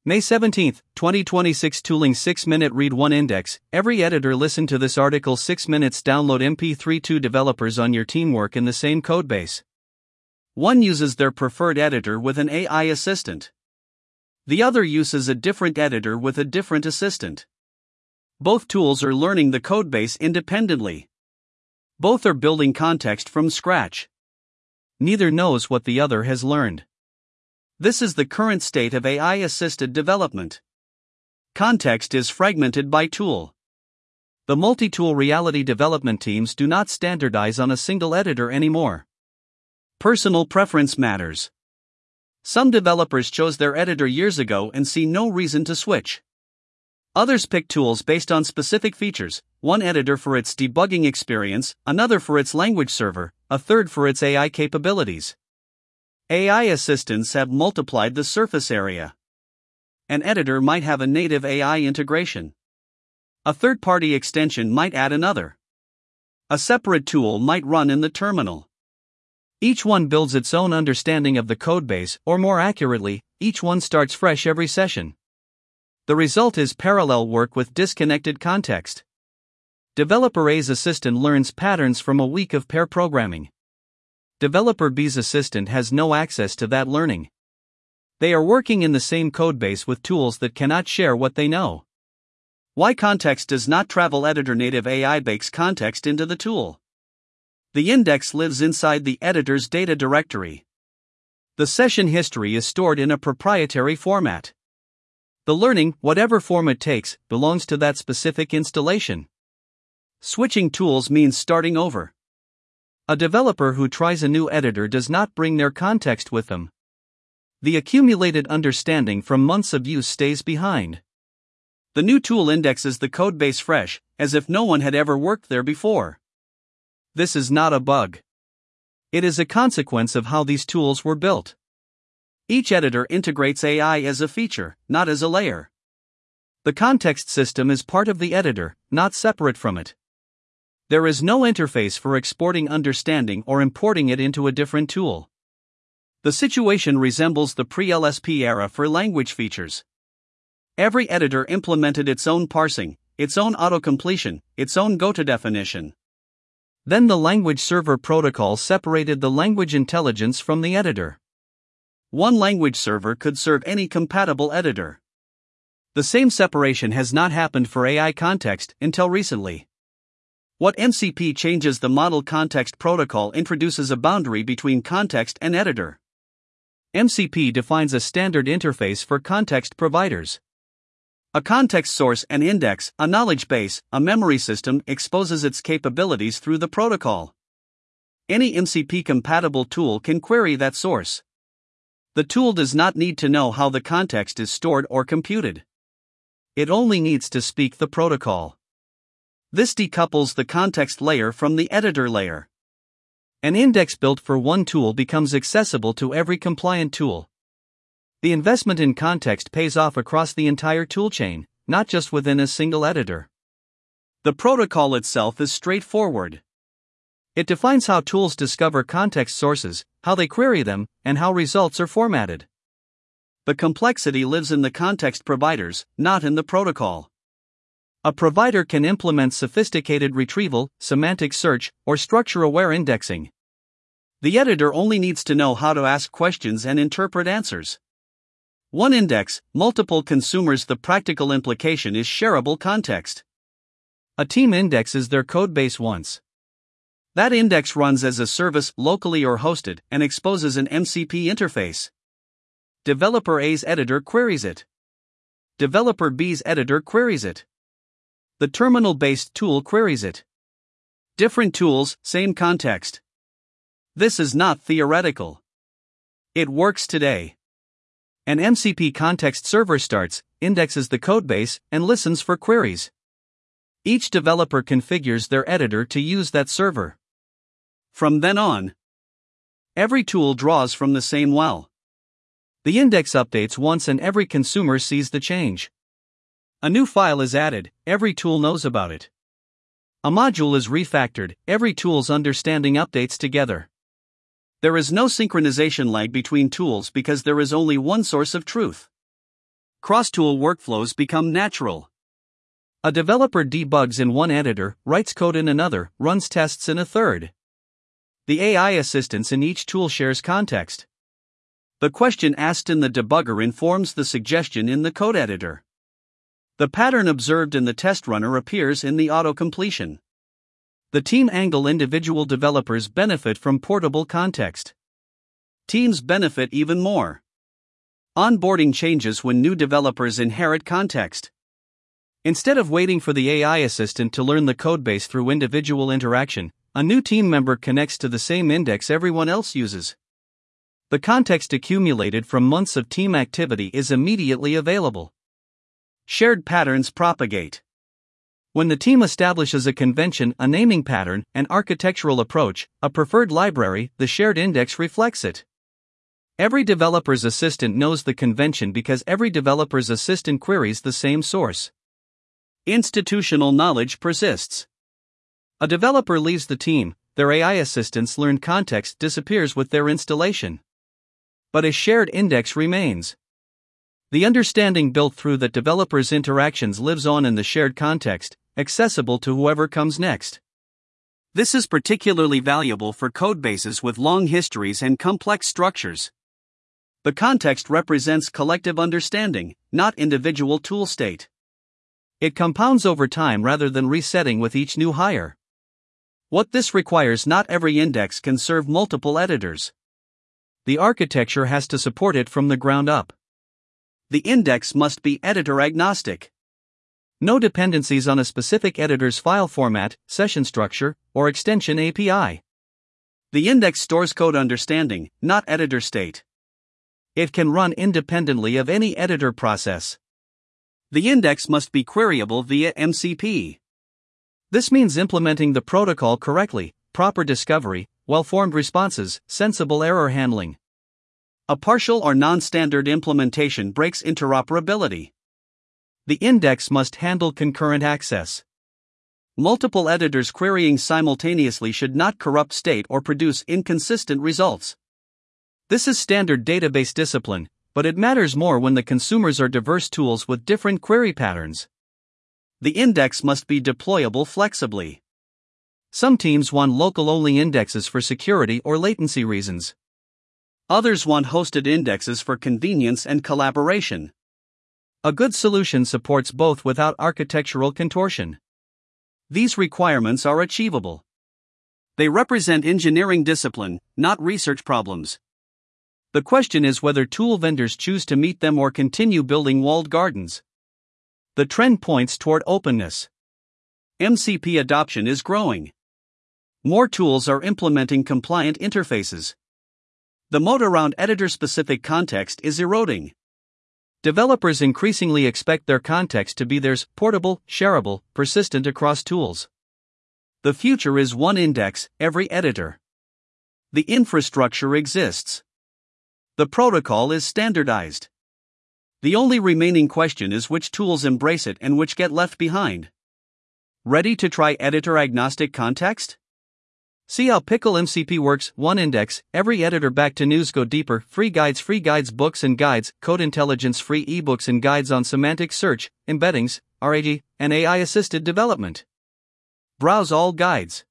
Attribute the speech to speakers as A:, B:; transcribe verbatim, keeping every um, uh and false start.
A: May seventeenth, twenty twenty-six Tooling six minute Read one Index. Every editor listen to this article six minutes Download M P three. Two developers on your team work in the same codebase. One uses their preferred editor with an A I assistant. The other uses a different editor with a different assistant. Both tools are learning the codebase independently. Both are building context from scratch. Neither knows what the other has learned. This is the current state of A I-assisted development. Context is fragmented by tool. The multi-tool reality development teams do not standardize on a single editor anymore. Personal preference matters. Some developers chose their editor years ago and see no reason to switch. Others pick tools based on specific features, one editor for its debugging experience, another for its language server, a third for its A I capabilities. A I assistants have multiplied the surface area. An editor might have a native A I integration. A third-party extension might add another. A separate tool might run in the terminal. Each one builds its own understanding of the codebase, or more accurately, each one starts fresh every session. The result is parallel work with disconnected context. Developer A's assistant learns patterns from a week of pair programming. Developer B's assistant has no access to that learning. They are working in the same codebase with tools that cannot share what they know. Why context does not travel? Editor native A I bakes context into the tool. The index lives inside the editor's data directory. The session history is stored in a proprietary format. The learning, whatever form it takes, belongs to that specific installation. Switching tools means starting over. A developer who tries a new editor does not bring their context with them. The accumulated understanding from months of use stays behind. The new tool indexes the codebase fresh, as if no one had ever worked there before. This is not a bug. It is a consequence of how these tools were built. Each editor integrates A I as a feature, not as a layer. The context system is part of the editor, not separate from it. There is no interface for exporting understanding or importing it into a different tool. The situation resembles the pre-L S P era for language features. Every editor implemented its own parsing, its own autocompletion, its own go-to definition. Then the language server protocol separated the language intelligence from the editor. One language server could serve any compatible editor. The same separation has not happened for A I context until recently. What M C P changes? The Model Context Protocol introduces a boundary between context and editor. M C P defines a standard interface for context providers. A context source, an index, a knowledge base, a memory system exposes its capabilities through the protocol. Any M C P-compatible tool can query that source. The tool does not need to know how the context is stored or computed. It only needs to speak the protocol. This decouples the context layer from the editor layer. An index built for one tool becomes accessible to every compliant tool. The investment in context pays off across the entire toolchain, not just within a single editor. The protocol itself is straightforward. It defines how tools discover context sources, how they query them, and how results are formatted. The complexity lives in the context providers, not in the protocol. A provider can implement sophisticated retrieval, semantic search, or structure-aware indexing. The editor only needs to know how to ask questions and interpret answers. One index, multiple consumers. The practical implication is shareable context. A team indexes their codebase once. That index runs as a service, locally or hosted, and exposes an M C P interface. Developer A's editor queries it. Developer B's editor queries it. The terminal-based tool queries it. Different tools, same context. This is not theoretical. It works today. An M C P context server starts, indexes the codebase, and listens for queries. Each developer configures their editor to use that server. From then on, every tool draws from the same well. The index updates once and every consumer sees the change. A new file is added, every tool knows about it. A module is refactored, every tool's understanding updates together. There is no synchronization lag between tools because there is only one source of truth. Cross-tool workflows become natural. A developer debugs in one editor, writes code in another, runs tests in a third. The A I assistance in each tool shares context. The question asked in the debugger informs the suggestion in the code editor. The pattern observed in the test runner appears in the auto-completion. The team angle individual developers benefit from portable context. Teams benefit even more. Onboarding changes when new developers inherit context. Instead of waiting for the A I assistant to learn the codebase through individual interaction, a new team member connects to the same index everyone else uses. The context accumulated from months of team activity is immediately available. Shared patterns propagate. When the team establishes a convention, a naming pattern, an architectural approach, a preferred library, the shared index reflects it. Every developer's assistant knows the convention because every developer's assistant queries the same source. Institutional knowledge persists. A developer leaves the team, their A I assistant's learned context disappears with their installation. But a shared index remains. The understanding built through that developer's interactions lives on in the shared context, accessible to whoever comes next. This is particularly valuable for codebases with long histories and complex structures. The context represents collective understanding, not individual tool state. It compounds over time rather than resetting with each new hire. What this requires: not every index can serve multiple editors. The architecture has to support it from the ground up. The index must be editor agnostic. No dependencies on a specific editor's file format, session structure, or extension A P I. The index stores code understanding, not editor state. It can run independently of any editor process. The index must be queryable via M C P. This means implementing the protocol correctly, proper discovery, well-formed responses, sensible error handling. A partial or non-standard implementation breaks interoperability. The index must handle concurrent access. Multiple editors querying simultaneously should not corrupt state or produce inconsistent results. This is standard database discipline, but it matters more when the consumers are diverse tools with different query patterns. The index must be deployable flexibly. Some teams want local-only indexes for security or latency reasons. Others want hosted indexes for convenience and collaboration. A good solution supports both without architectural contortion. These requirements are achievable. They represent engineering discipline, not research problems. The question is whether tool vendors choose to meet them or continue building walled gardens. The trend points toward openness. M C P adoption is growing. More tools are implementing compliant interfaces. The moat around editor-specific context is eroding. Developers increasingly expect their context to be theirs, portable, shareable, persistent across tools. The future is one index, every editor. The infrastructure exists. The protocol is standardized. The only remaining question is which tools embrace it and which get left behind. Ready to try editor-agnostic context? See how Pickle M C P works. One index, every editor. Back to news. Go deeper. Free guides, free guides, books and guides, code intelligence, free ebooks and guides on semantic search, embeddings, R A G, and A I-assisted development. Browse all guides.